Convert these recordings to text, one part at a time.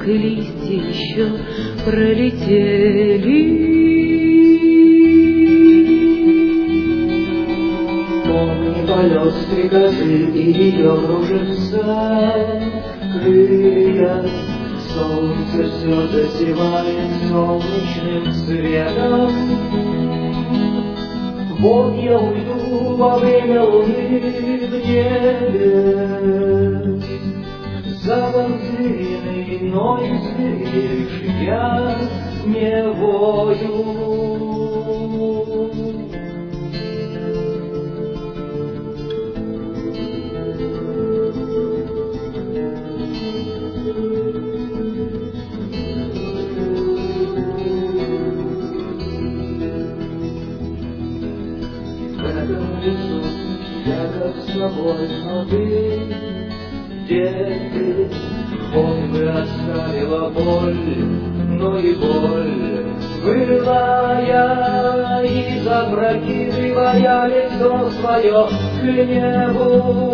и листья еще пролетели. Помни полет стрекозы и ее кружится крылья. Солнце все засевает солнечным цветом. Вот я уйду во время луны в небе, забавленный мною зверишь, я не вою. В этом лесу я как с тобой, но ты, где ты? Хоть бы оставила боль, но и боль былая, и запрокидывая лицо свое к небу,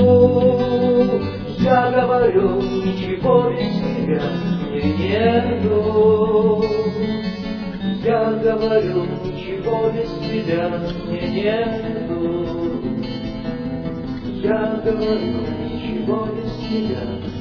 я говорю, ничего без тебя мне нету. Я говорю, ничего без тебя мне нету. Я говорю, ничего без тебя.